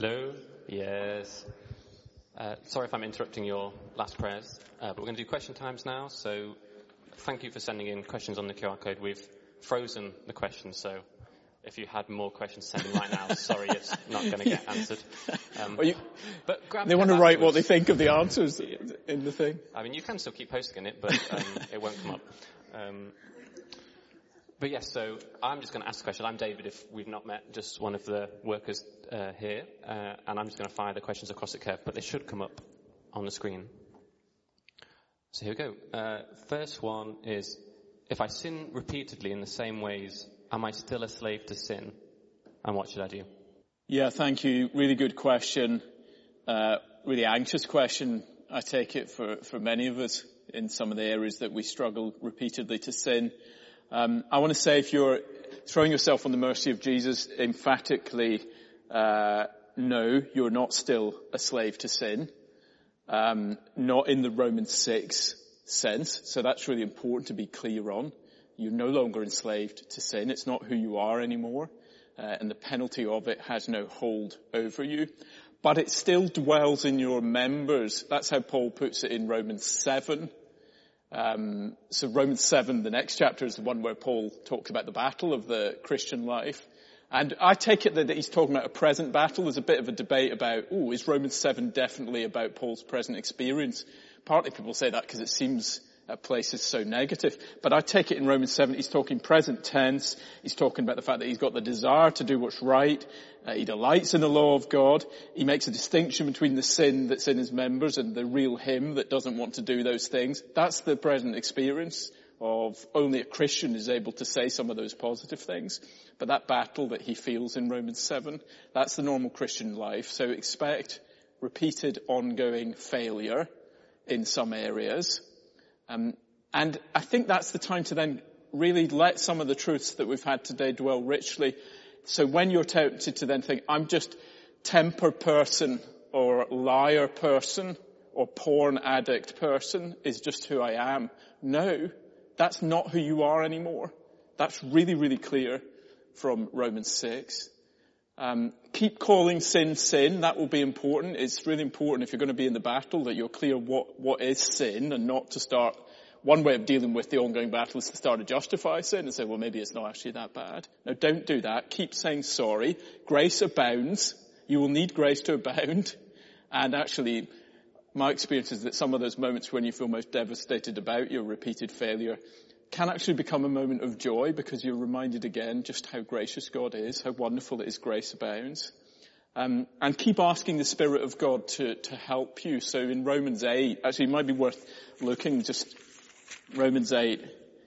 Hello? Yes. Sorry if I'm interrupting your last prayers, but we're going to do question times now. So thank you for sending in questions on the QR code. We've frozen the questions, so if you had more questions, send them right now. Sorry, it's not going to get answered. But they want to write what they think of the answers in the thing. I mean, you can still keep posting it, but it won't come up. But yes, so I'm just going to ask the question. I'm David, if we've not met, just one of the workers here, and I'm just going to fire the questions across the curve, but they should come up on the screen. So here we go. First one is, if I sin repeatedly in the same ways, am I still a slave to sin? And what should I do? Yeah, thank you. Really good question. Really anxious question, I take it, for many of us in some of the areas that we struggle repeatedly to sin. I want to say, if you're throwing yourself on the mercy of Jesus, emphatically, no, you're not still a slave to sin. Not in the Romans 6 sense. So that's really important to be clear on. You're no longer enslaved to sin. It's not who you are anymore. And the penalty of it has no hold over you. But it still dwells in your members. That's how Paul puts it in Romans 7. So Romans 7, the next chapter, is the one where Paul talks about the battle of the Christian life. And I take it that he's talking about a present battle. There's a bit of a debate about, is Romans 7 definitely about Paul's present experience? Partly people say that because it seems at places so negative. But I take it in Romans 7, he's talking present tense. He's talking about the fact that he's got the desire to do what's right. He delights in the law of God. He makes a distinction between the sin that's in his members and the real him that doesn't want to do those things. That's the present experience of only a Christian is able to say some of those positive things. But that battle that he feels in Romans 7, that's the normal Christian life. So expect repeated ongoing failure in some areas. And I think that's the time to then really let some of the truths that we've had today dwell richly. So when you're tempted to then think, I'm just temper person or liar person or porn addict person is just who I am. No, that's not who you are anymore. That's really, really clear from Romans 6. Keep calling sin, sin. That will be important. It's really important if you're going to be in the battle that you're clear what is sin, and not to start. One way of dealing with the ongoing battle is to start to justify sin and say, well, maybe it's not actually that bad. No, don't do that. Keep saying sorry. Grace abounds. You will need grace to abound. And actually, my experience is that some of those moments when you feel most devastated about your repeated failure can actually become a moment of joy, because you're reminded again just how gracious God is, how wonderful it is grace abounds. And keep asking the Spirit of God to help you. So in Romans 8, actually it might be worth looking just Romans 8,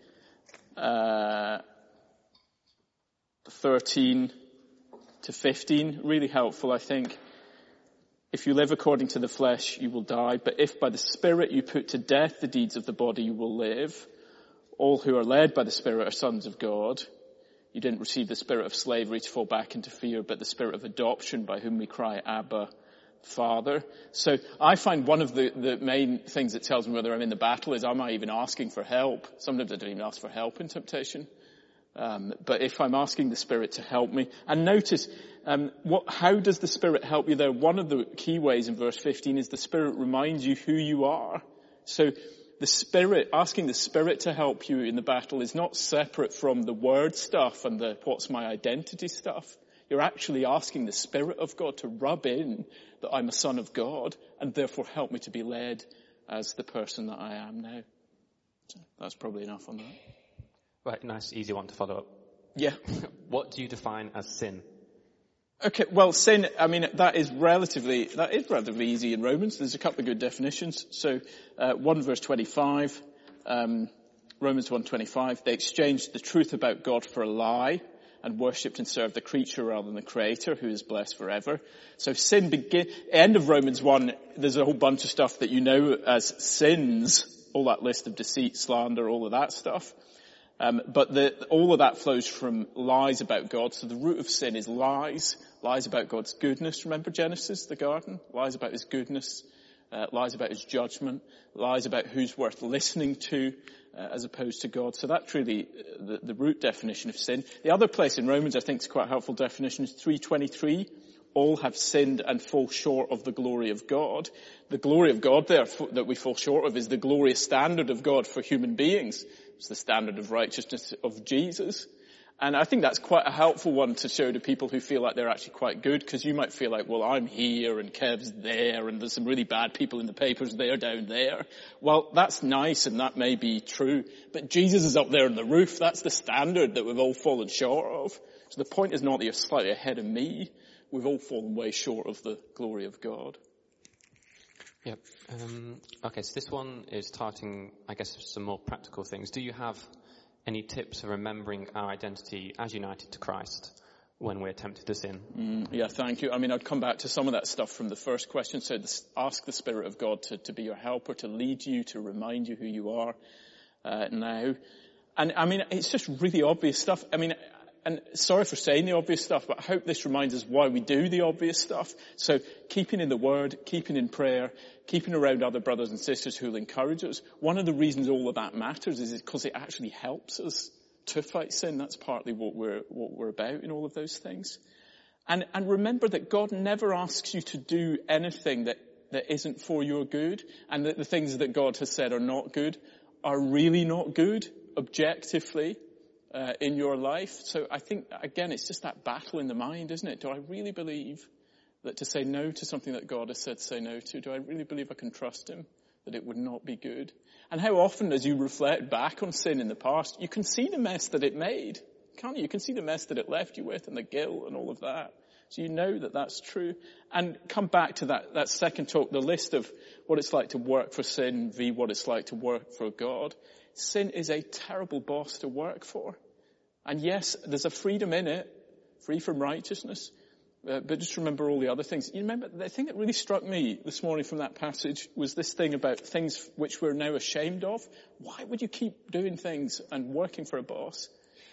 13 to 15, really helpful, I think. If you live according to the flesh, you will die. But if by the Spirit you put to death the deeds of the body, you will live. All who are led by the Spirit are sons of God. You didn't receive the spirit of slavery to fall back into fear, but the spirit of adoption by whom we cry, Abba, Father. So I find one of the main things that tells me whether I'm in the battle is, am I even asking for help? Sometimes I don't even ask for help in temptation. But if I'm asking the Spirit to help me, and notice, how does the Spirit help you there? One of the key ways in verse 15 is the Spirit reminds you who you are. So the Spirit, asking the Spirit to help you in the battle is not separate from the word stuff and the what's my identity stuff. You're actually asking the Spirit of God to rub in that I'm a son of God, and therefore help me to be led as the person that I am now. So that's probably enough on that. Right, nice, easy one to follow up. Yeah. What do you define as sin? Okay, well, sin, I mean, that is relatively easy in Romans. There's a couple of good definitions. So, 1 verse 25, Romans 1:25, they exchanged the truth about God for a lie and worshipped and served the creature rather than the Creator, who is blessed forever. So sin end of Romans 1, there's a whole bunch of stuff that you know as sins, all that list of deceit, slander, all of that stuff. But all of that flows from lies about God. So the root of sin is lies about God's goodness. Remember Genesis, the garden? Lies about his goodness, lies about his judgment, lies about who's worth listening to, as opposed to God. So that's really the root definition of sin. The other place in Romans I think is quite a helpful definition is 3:23. all have sinned and fall short of the glory of God. The glory of God there that we fall short of is the glorious standard of God for human beings. It's the standard of righteousness of Jesus. And I think that's quite a helpful one to show to people who feel like they're actually quite good, because you might feel like, well, I'm here and Kev's there and there's some really bad people in the papers, they're down there. Well, that's nice and that may be true, but Jesus is up there on the roof. That's the standard that we've all fallen short of. So the point is not that you're slightly ahead of me. We've all fallen way short of the glory of God. Yep. Okay, so this one is targeting, I guess, some more practical things. Do you have any tips for remembering our identity as united to Christ when we're tempted to sin? Yeah, thank you. I mean, I'd come back to some of that stuff from the first question. So ask the Spirit of God to be your helper, to lead you, to remind you who you are now. And I mean, it's just really obvious stuff. I mean, and sorry for saying the obvious stuff, but I hope this reminds us why we do the obvious stuff. So keeping in the Word, keeping in prayer, keeping around other brothers and sisters who will encourage us. One of the reasons all of that matters is because it actually helps us to fight sin. That's partly what we're about in all of those things. And remember that God never asks you to do anything that isn't for your good, and that the things that God has said are not good are really not good objectively in your life. So I think, again, it's just that battle in the mind, isn't it? Do I really believe that to say no to something that God has said say no to, do I really believe I can trust him that it would not be good? And how often, as you reflect back on sin in the past, you can see the mess that it made, can't you? You can see the mess that it left you with and the guilt and all of that. So you know that that's true. And come back to that second talk, the list of what it's like to work for sin v. what it's like to work for God. Sin is a terrible boss to work for. And yes, there's a freedom in it, free from righteousness. But just remember all the other things. You remember, the thing that really struck me this morning from that passage was this thing about things which we're now ashamed of. Why would you keep doing things and working for a boss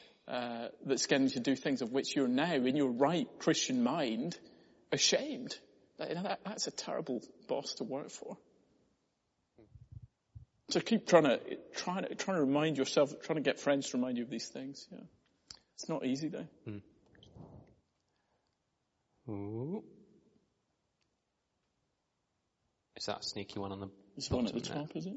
that's getting you to do things of which you're now, in your right Christian mind, ashamed? That's a terrible boss to work for. So keep trying to remind yourself, trying to get friends to remind you of these things. Yeah. It's not easy though. Ooh. Is that a sneaky one on the There's one at the top, is it?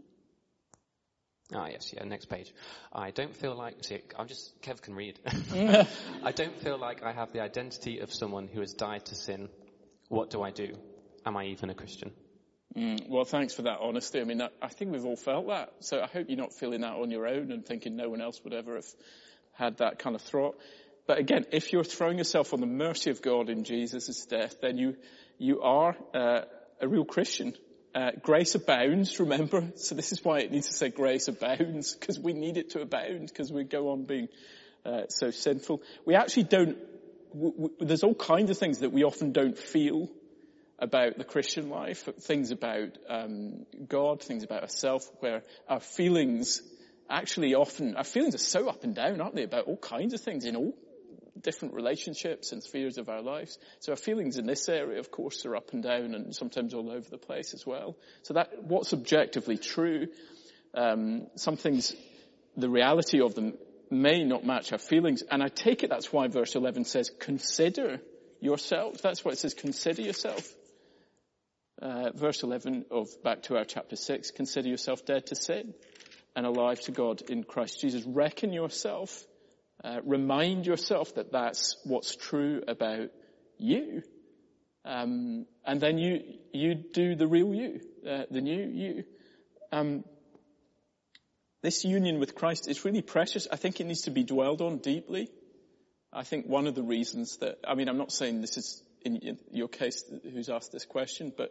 Ah, yes, yeah, next page. I don't feel like, Kev can read. I don't feel like I have the identity of someone who has died to sin. What do I do? Am I even a Christian? Well, thanks for that honesty. I mean, I think we've all felt that. So I hope you're not feeling that on your own and thinking no one else would ever have had that kind of thought. But again, if you're throwing yourself on the mercy of God in Jesus' death, then you are a real Christian. Grace abounds, remember? So this is why it needs to say grace abounds, because we need it to abound, because we go on being so sinful. We actually don't, there's all kinds of things that we often don't feel about the Christian life, things about God, things about ourselves, where our feelings are so up and down, aren't they, about all kinds of things in all different relationships and spheres of our lives. So our feelings in this area, of course, are up and down and sometimes all over the place as well. So that what's objectively true, some things, the reality of them may not match our feelings. And I take it that's why verse 11 says, consider yourself. That's why it says, consider yourself. Verse 11 back to our chapter 6, consider yourself dead to sin and alive to God in Christ Jesus. Reckon yourself, remind yourself that that's what's true about you. And then you do the real you, the new you. This union with Christ is really precious. I think it needs to be dwelled on deeply. I think one of the reasons I'm not saying this is in your case who's asked this question, but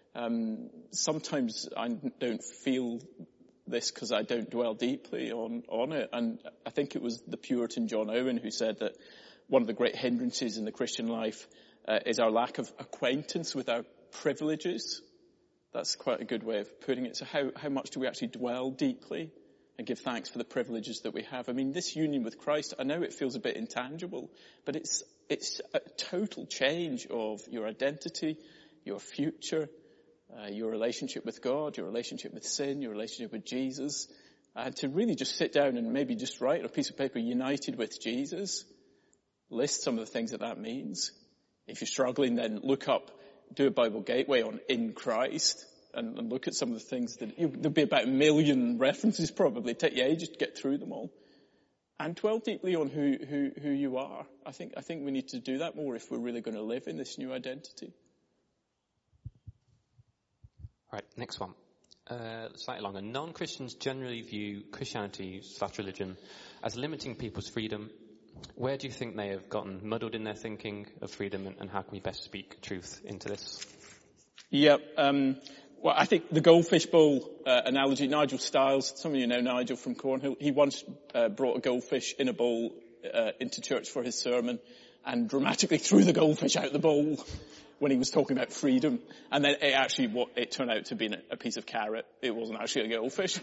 sometimes I don't feel this because I don't dwell deeply on it. And I think it was the Puritan John Owen who said that one of the great hindrances in the Christian life is our lack of acquaintance with our privileges. That's quite a good way of putting it. So how much do we actually dwell deeply and give thanks for the privileges that we have? I mean, this union with Christ, I know it feels a bit intangible, but it's a total change of your identity, your future, your relationship with God, your relationship with sin, your relationship with Jesus. And to really just sit down and maybe just write on a piece of paper, united with Jesus, list some of the things that means. If you're struggling, then do a Bible Gateway on In Christ and look at some of the things there'll be about 1 million references probably. It'll take you ages to get through them all. And dwell deeply on who you are. I think we need to do that more if we're really going to live in this new identity. Right, next one. Slightly longer. Non-Christians generally view Christianity/religion as limiting people's freedom. Where do you think they have gotten muddled in their thinking of freedom, and how can we best speak truth into this? Yeah, well, I think the goldfish bowl analogy, Nigel Stiles, some of you know Nigel from Cornhill, he once brought a goldfish in a bowl into church for his sermon and dramatically threw the goldfish out the bowl when he was talking about freedom. And then it turned out to be a piece of carrot. It wasn't actually a goldfish.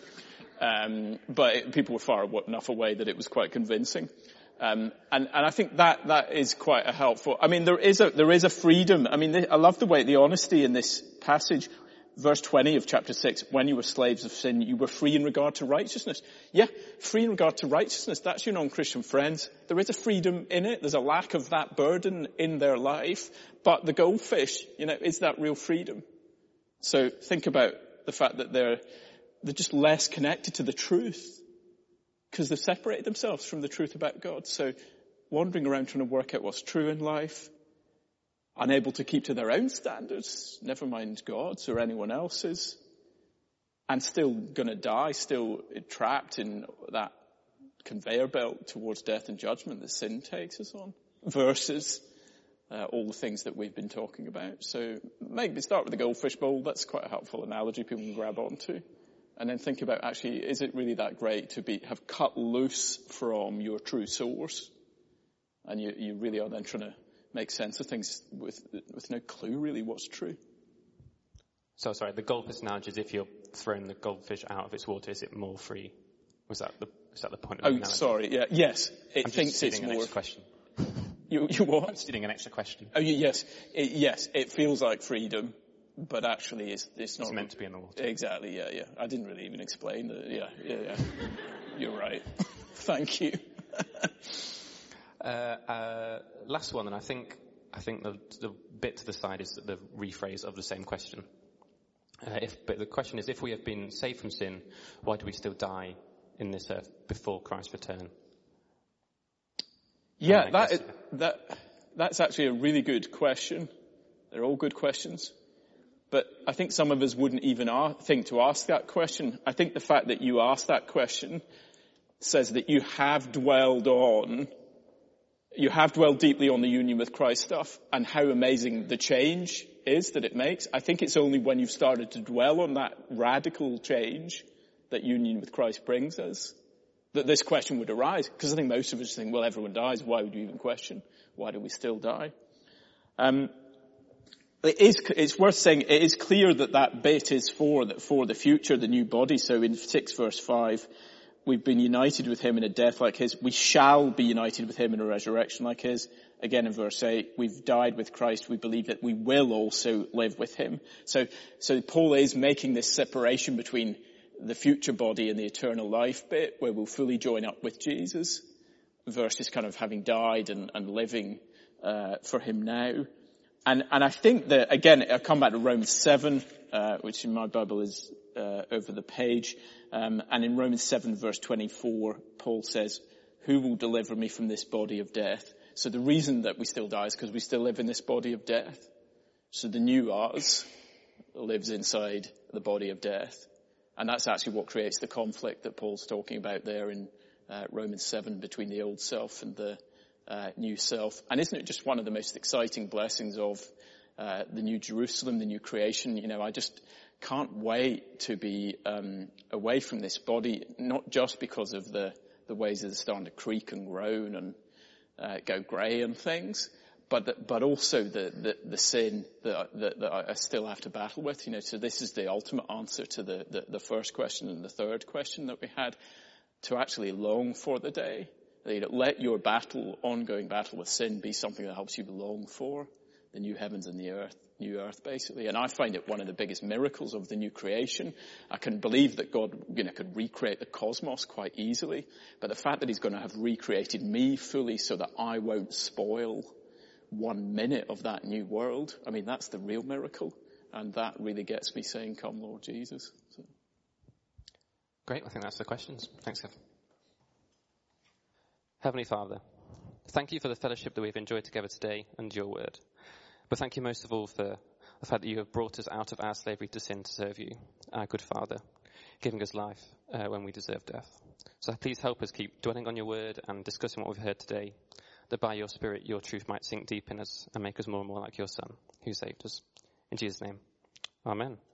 But people were far enough away that it was quite convincing. And I think that is quite a helpful. I mean, there is a freedom. I mean, I love the honesty in this passage. Verse 20 of chapter 6, when you were slaves of sin, you were free in regard to righteousness. Yeah, free in regard to righteousness. That's your non-Christian friends. There is a freedom in it. There's a lack of that burden in their life. But the goldfish, is that real freedom? So think about the fact that they're just less connected to the truth because they've separated themselves from the truth about God. So wandering around trying to work out what's true in life, unable to keep to their own standards, never mind God's or anyone else's, and still going to die, still trapped in that conveyor belt towards death and judgment that sin takes us on, versus all the things that we've been talking about. So maybe start with the goldfish bowl. That's quite a helpful analogy people can grab onto. And then think about, actually, is it really that great to have cut loose from your true source? And you really are then trying to make sense of things with no clue really what's true. So sorry, the goldfish analogy is if you're throwing the goldfish out of its water, is it more free? Was that the point of the analogy? Sorry, yeah, yes. It I'm thinks it's more. An extra question. You what? I'm stealing an extra question. Oh, yes. It feels like freedom, but actually it's not. It's meant to be in the water. Exactly, yeah. I didn't really even explain that. Yeah. You're right. Thank you. Last one, and I think the bit to the side is the rephrase of the same question. But the question is, if we have been saved from sin, why do we still die in this earth before Christ's return? Yeah, that's actually a really good question. They're all good questions. But I think some of us wouldn't even think to ask that question. I think the fact that you asked that question says that you have dwelled deeply on the union with Christ stuff and how amazing the change is that it makes. I think it's only when you've started to dwell on that radical change that union with Christ brings us that this question would arise. Because I think most of us think, well, everyone dies. Why would you even question? Why do we still die? It's worth saying it is clear that bit is for the future, the new body. So in 6 verse 5, we've been united with him in a death like his. We shall be united with him in a resurrection like his. Again in verse 8, we've died with Christ. We believe that we will also live with him. So Paul is making this separation between the future body and the eternal life bit where we'll fully join up with Jesus versus kind of having died and living for him now. And I think that, again, I'll come back to Romans 7, which in my Bible is over the page. And in Romans 7 verse 24, Paul says, who will deliver me from this body of death? So the reason that we still die is because we still live in this body of death. So the new us lives inside the body of death. And that's actually what creates the conflict that Paul's talking about there in Romans 7 between the old self and the new self. And isn't it just one of the most exciting blessings of the new Jerusalem, the new creation? I just can't wait to be away from this body, not just because of the ways that it's starting to creak and groan and go grey and things, but also the sin that I still have to battle with. So this is the ultimate answer to the first question and the third question that we had, to actually long for the day. Let your ongoing battle with sin be something that helps you long for the new heavens and the new earth, basically. And I find it one of the biggest miracles of the new creation. I can believe that God, could recreate the cosmos quite easily, but the fact that he's going to have recreated me fully so that I won't spoil 1 minute of that new world. I mean, that's the real miracle. And that really gets me saying, come Lord Jesus. So. Great. I think that's the questions. Thanks, Kev. Heavenly Father, thank you for the fellowship that we've enjoyed together today and your word. But thank you most of all for the fact that you have brought us out of our slavery to sin to serve you, our good Father, giving us life when we deserve death. So please help us keep dwelling on your word and discussing what we've heard today, that by your Spirit, your truth might sink deep in us and make us more and more like your Son, who saved us. In Jesus' name, amen.